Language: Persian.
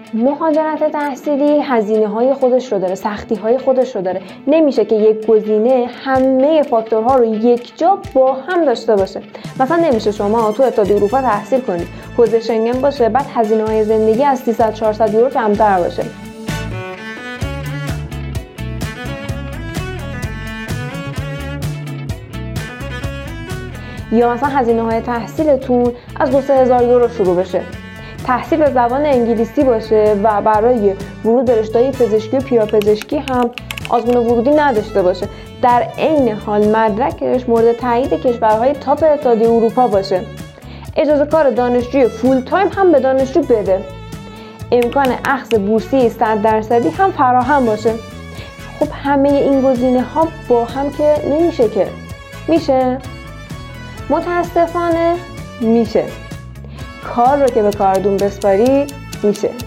مهاجرت تحصیلی هزینه‌های خودش رو داره، سختی‌های خودش رو داره. نمیشه که یک گزینه همه فاکتورها رو یک جا با هم داشته باشه. مثلا نمیشه شما تو اتحادیه اروپا تحصیل کنی، حوزه شنگن باشه، بعد هزینه‌های زندگی از 300-400 یورو کمتر باشه. یا مثلا هزینه‌های تحصیلتون از 2-3 هزار یورو شروع بشه. تحصیل به زبان انگلیسی باشه و برای ورود به رشته‌های پزشکی و پیراپزشکی هم آزمون ورودی نداشته باشه. در عین حال مدرکش مورد تایید کشورهای تاپ اتحادیه اروپا باشه. اجازه کار دانشجوی فول تایم هم به دانشجو بده. امکان اخذ بورسیه 100% هم فراهم باشه. خب همه این گزینه‌ها با هم که نمیشه که. میشه؟ متاسفانه میشه. کار رو که به کاردون بسپاری میشه.